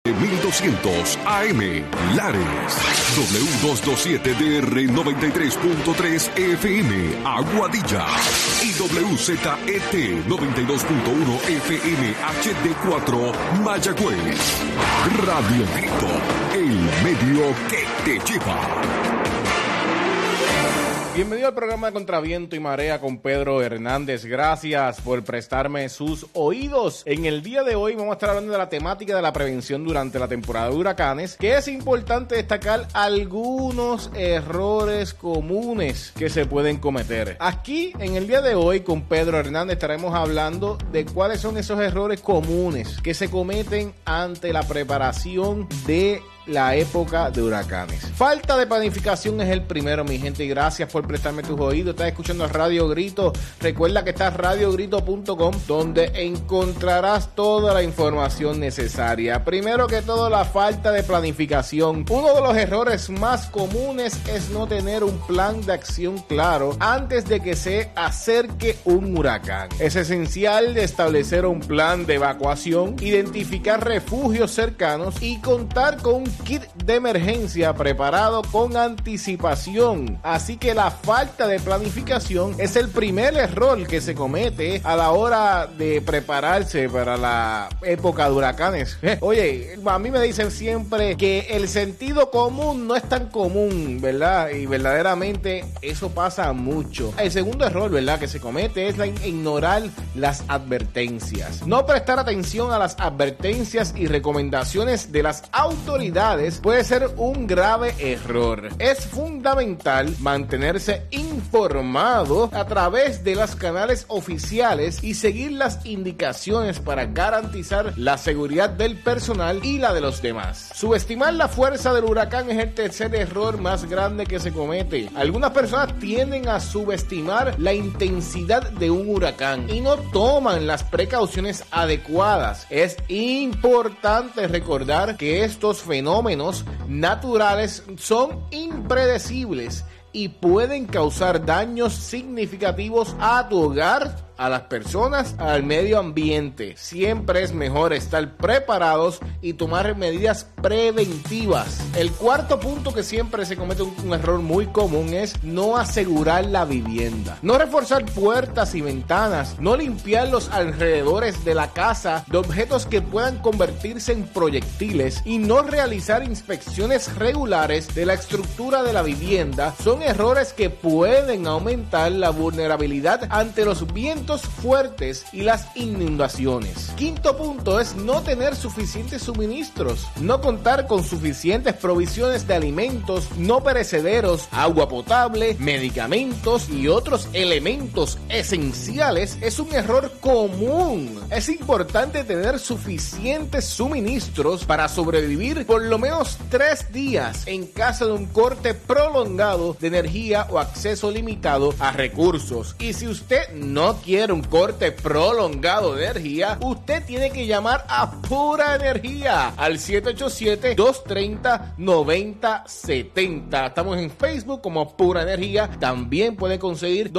1200 AM, Lares, W227DR 93.3 FM, Aguadilla, y WZET 92.1 FM HD4, Mayagüez. Radio Grito, el medio que te lleva. Bienvenido al programa de Contraviento y Marea con Pedro Hernández. Gracias por prestarme sus oídos. En el día de hoy vamos a estar hablando de la temática de la prevención durante la temporada de huracanes, que es importante destacar algunos errores comunes que se pueden cometer. Aquí, en el día de hoy, con Pedro Hernández estaremos hablando de cuáles son esos errores comunes que se cometen ante la preparación de la época de huracanes. Falta de planificación es el primero, mi gente, y gracias por prestarme tus oídos. Estás escuchando Radio Grito. Recuerda que está radiogrito.com, donde encontrarás toda la información necesaria. Primero que todo, la falta de planificación. Uno de los errores más comunes es no tener un plan de acción claro antes de que se acerque un huracán. Es esencial establecer un plan de evacuación, identificar refugios cercanos y contar con un kit de emergencia preparado con anticipación. Así que la falta de planificación es el primer error que se comete a la hora de prepararse para la época de huracanes. Oye, a mí me dicen siempre que el sentido común no es tan común, ¿verdad? Y verdaderamente eso pasa mucho. El segundo error, ¿verdad?, que se comete es ignorar las advertencias. No prestar atención a las advertencias y recomendaciones de las autoridades puede ser un grave error. Es fundamental mantenerse informado a través de los canales oficiales y seguir las indicaciones para garantizar la seguridad del personal y la de los demás. Subestimar la fuerza del huracán es el tercer error más grande que se comete. Algunas personas tienden a subestimar la intensidad de un huracán y no toman las precauciones adecuadas. Es importante recordar que estos fenómenos naturales son impredecibles y pueden causar daños significativos a tu hogar, a las personas, al medio ambiente. Siempre es mejor estar preparados y tomar medidas preventivas. El cuarto punto que siempre se comete un error muy común es no asegurar la vivienda. No reforzar puertas y ventanas, no limpiar los alrededores de la casa de objetos que puedan convertirse en proyectiles y no realizar inspecciones regulares de la estructura de la vivienda son errores que pueden aumentar la vulnerabilidad ante los vientos fuertes y las inundaciones. Quinto punto es no tener suficientes suministros, no contar con suficientes provisiones de alimentos no perecederos, agua potable, medicamentos y otros elementos esenciales es un error común. Es importante tener suficientes suministros para sobrevivir por lo menos 3 días en caso de un corte prolongado de energía o acceso limitado a recursos. Y si usted no quiere un corte prolongado de energía, usted tiene que llamar a Pura Energía al 787-230-9070. Estamos en Facebook como Pura Energía. También puede conseguir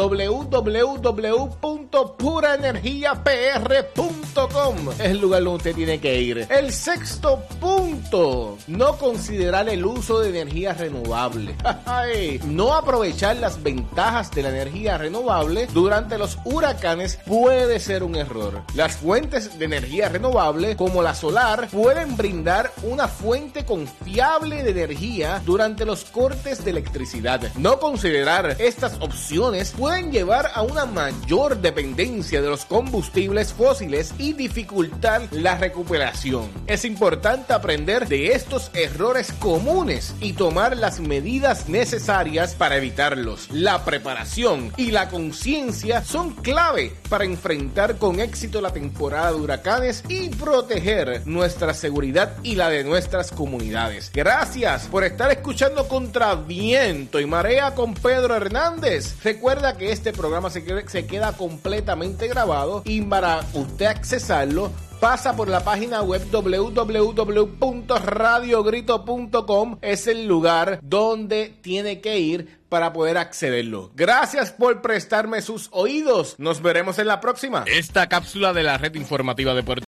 www.puraenergiapr.com. Es el lugar donde usted tiene que ir. El sexto punto: no considerar el uso de energía renovable. No aprovechar las ventajas de la energía renovable durante los huracanes puede ser un error. Las fuentes de energía renovable, como la solar, pueden brindar una fuente confiable de energía durante los cortes de electricidad. No considerar estas opciones pueden llevar a una mayor dependencia de los combustibles fósiles y dificultar la recuperación. Es importante aprender de estos errores comunes y tomar las medidas necesarias para evitarlos. La preparación y la conciencia son clave para enfrentar con éxito la temporada de huracanes y proteger nuestra seguridad y la de nuestras comunidades. Gracias por estar escuchando Contraviento y Marea con Pedro Hernández. Recuerda que este programa se queda completamente grabado y para usted accesarlo pasa por la página web www.radiogrito.com. Es el lugar donde tiene que ir para poder accederlo. Gracias por prestarme sus oídos. Nos veremos en la próxima. Esta cápsula de la red informativa de Puerto